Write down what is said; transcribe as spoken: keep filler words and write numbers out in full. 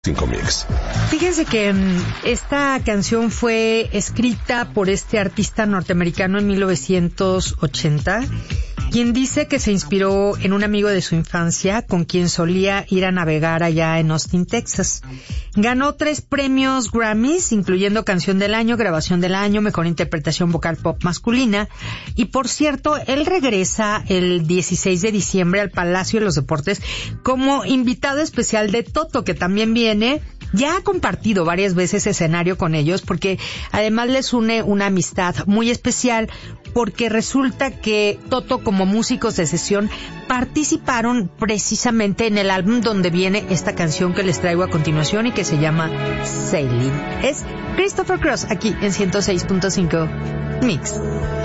Cinco Mix. Fíjense que um, esta canción fue escrita por este artista norteamericano en mil novecientos ochenta, quien dice que se inspiró en un amigo de su infancia con quien solía ir a navegar allá en Austin, Texas. Ganó tres premios Grammys, incluyendo Canción del Año, Grabación del Año, Mejor Interpretación Vocal Pop Masculina. Y por cierto, él regresa el dieciséis de diciembre al Palacio de los Deportes como invitado especial de Toto, que también viene. Ya ha compartido varias veces escenario con ellos porque además les une una amistad muy especial, porque resulta que Toto, como músicos de sesión, participaron precisamente en el álbum donde viene esta canción que les traigo a continuación y que se llama Sailing. Es Christopher Cross aquí en ciento seis punto cinco Mix.